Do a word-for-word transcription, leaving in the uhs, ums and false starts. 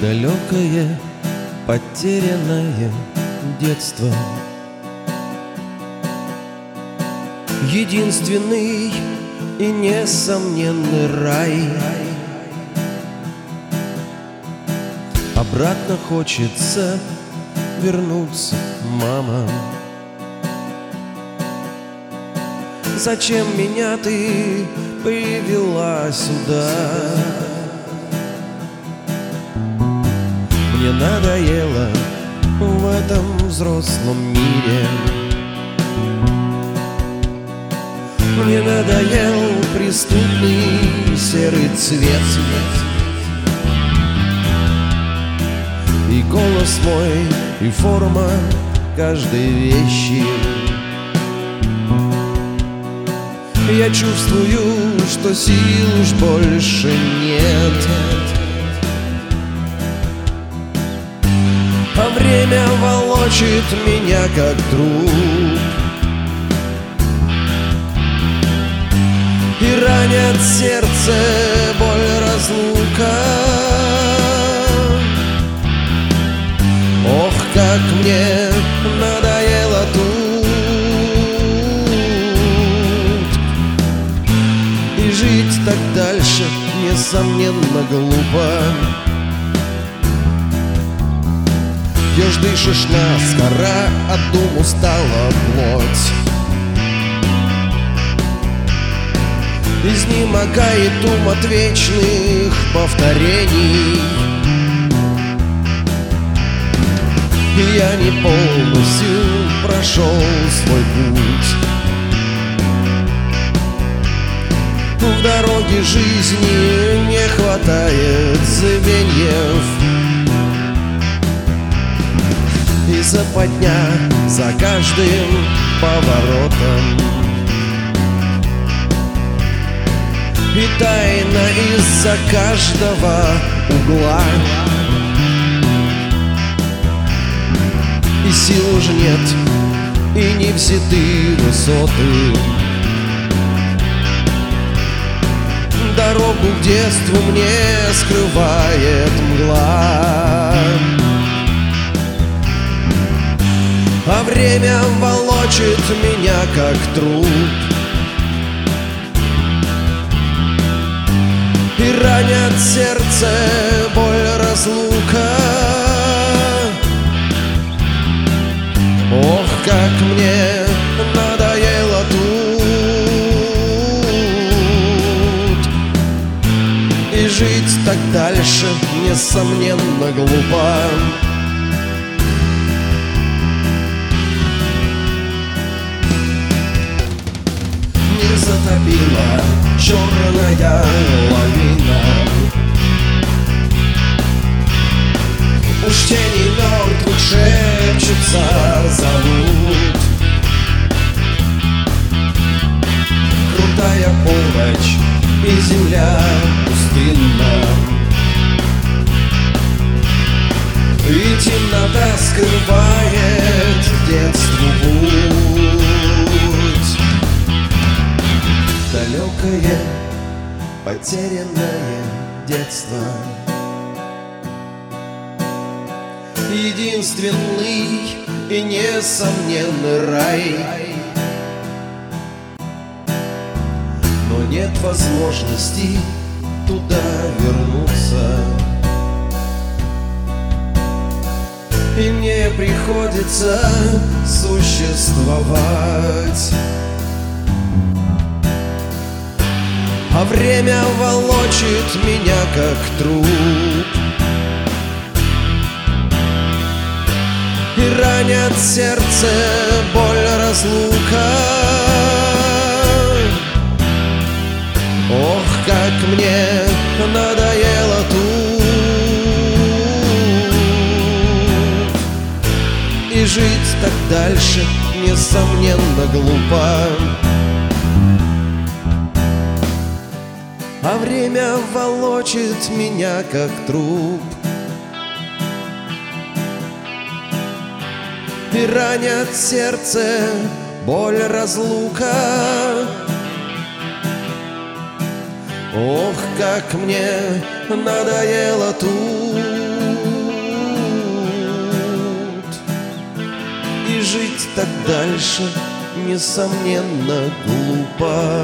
Далекое, потерянное детство, единственный и несомненный рай. Обратно хочется вернуться, мама. Зачем меня ты привела сюда? Мне надоело в этом взрослом мире. Мне надоел преступный серый цвет. И голос мой, и форма каждой вещи. Я чувствую, что сил уж больше нет. А время волочит меня, как труп, и ранит сердце боль разлука. Ох, как мне надоело тут, и жить так дальше, несомненно, глупо. Пьешь, дышишь наскоро, от дум устала плоть. Изнемогает ум от вечных повторений. И я не полностью прошел свой путь. В дороге жизни не хватает звеньев, и западня за каждым поворотом, и тайна из-за каждого угла. И сил уже нет, и не взяты высоты. Дорогу к детству мне скрывает мгла. А время волочит меня, как труп, и ранят сердце боль разлука. Ох, как мне надоело тут, и жить так дальше, несомненно, глупо. Не затопила черная лавина, уж тени мертвых шепчутся, зовут. Крутая полночь, и земля пустынна, и темнота скрывает детству путь. Далекое, потерянное детство, единственный и несомненный рай. Но нет возможности туда вернуться, и мне приходится существовать. А время волочит меня, как труп, и ранят сердце боль разлука. Ох, как мне надоело тут, и жить так дальше, несомненно, глупо. А время волочит меня, как труп, и ранят сердце боль разлука. Ох, как мне надоело тут, жить так дальше, несомненно, глупо.